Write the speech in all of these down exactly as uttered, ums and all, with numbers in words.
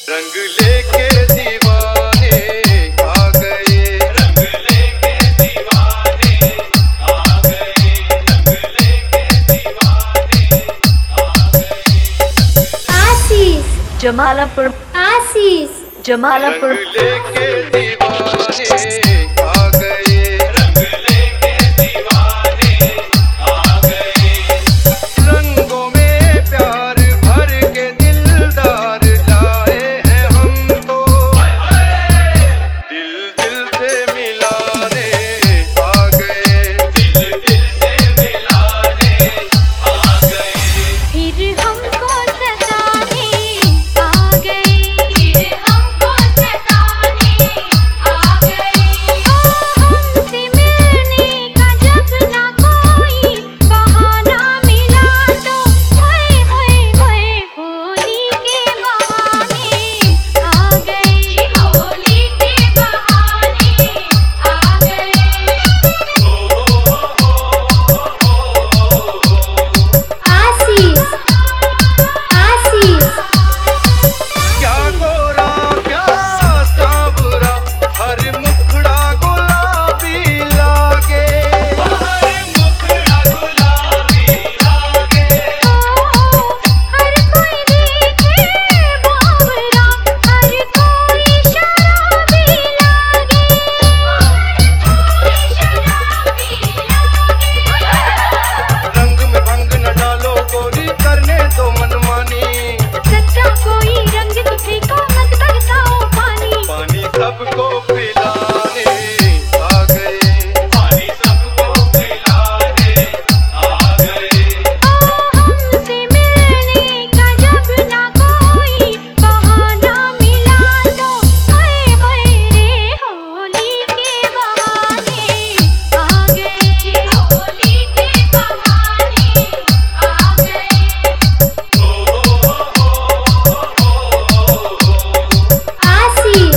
रंग लेके दीवाने आ गए, रंग लेके दीवाने आ गए, रंग लेके दीवाने आ गए। आशीष जमालपुर, आशीष जमालपुर, रंग लेके दीवाने आ गए, रंग लेके दीवाने आ गए। रंगों में प्यार भर के दिलदार लाए हैं हम तो, दिल दिल से मिलाने आ गए, दिल दिल से मिलाने आ गए। फिर हमको सताने आ गए, फिर हमको सताने आ गए। ओ हमसे मिलने का जब ना कोई बहाना मिला तो होए होए होए होली के बहाने आ गए, होली के बहाने आ गए। आशीष आशीष क्या गोरा क्या सांवरा, हर मुखड़ा गुलाबी लागे, हर मुखड़ा गुलाबी लागे। हर कोई देखे बावरा, हर कोई शराबी लागे, शराबी लागे। रंग में भंग न डालो गोरी, करने दो मनमानी, सच्चा कोई रंग तुझे को मत बरसाओ पानी। पानी सबको पिलाने आ गए, पानी सबको पिलाने आ गए। ओ हमसे मिलने का जब ना कोई बहाना मिला तो होए होए रे होली के बहाने आ गए, होली के बहाने आ गए। आशीष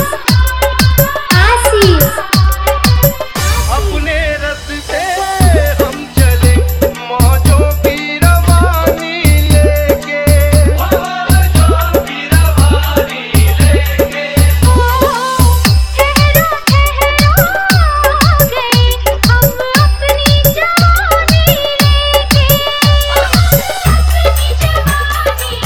आशीष अपने रास्ते हम चले, मौजों की रवानी लेके, मौजों की रवानी लेके। ठहरो ठहरो आ गए हम अपनी जवानी लेके, अपनी जवानी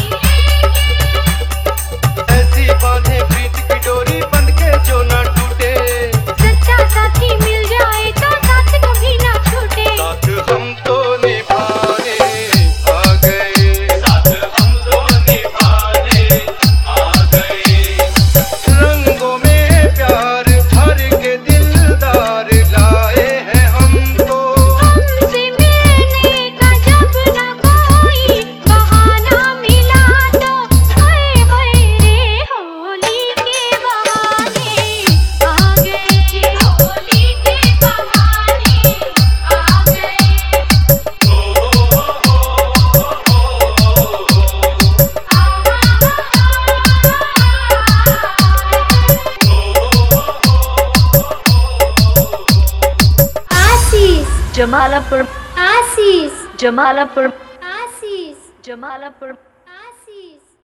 लेके। ऐसी बांधे प्रीत की डोरी, बंध के जो न टूटे, सच्चा साथी मिल जाए तो साथ कभी ना छूटे। साथ हम तो निभाने आ गए, साथ हम तो निभाने आ गए। रंगों में प्यार भर के दिलदार लाए हैं हम तो, हमसे मिलने का जब ना कोई बहाना मिला तो होए होए रे होली के बहाने आ गए, होली के बहाने आ गए। आशीष जमालपुर, आशीष जमालपुर, आशीष जमालपुर।